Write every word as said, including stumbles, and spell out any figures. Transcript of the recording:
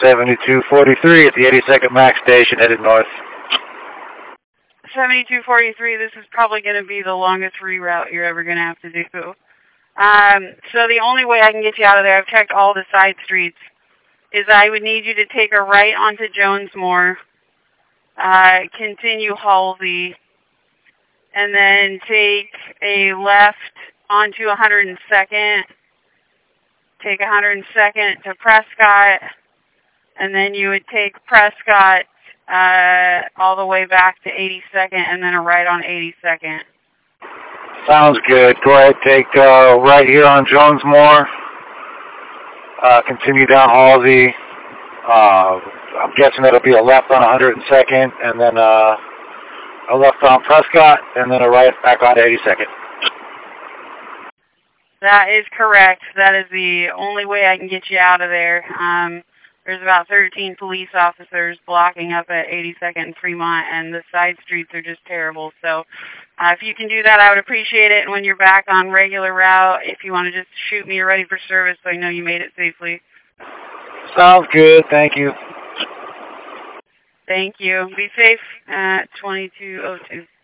seventy-two forty-three at the eighty-second Max station, headed north. seventy-two forty-three, this is probably going to be the longest reroute you're ever going to have to do. Um, so the only way I can get you out of there, I've checked all the side streets, is I would need you to take a right onto Jonesmore, uh, continue Halsey, and then take a left onto one hundred second, take one hundred second to Prescott, and then you would take Prescott uh, all the way back to eighty-second, and then a right on eighty-second. Sounds good. Go ahead, take uh, right here on Jonesmore, uh, continue down Halsey. Uh, I'm guessing it'll be a left on one hundred second, and then uh, a left on Prescott, and then a right back on eighty-second. That is correct. That is the only way I can get you out of there. Um, there's about thirteen police officers blocking up at eighty-second and Fremont, and the side streets are just terrible. So uh, if you can do that, I would appreciate it. And when you're back on regular route, if you want to just shoot me, you're ready for service so I know you made it safely. Sounds good. Thank you. Thank you. Be safe at twenty-two oh two.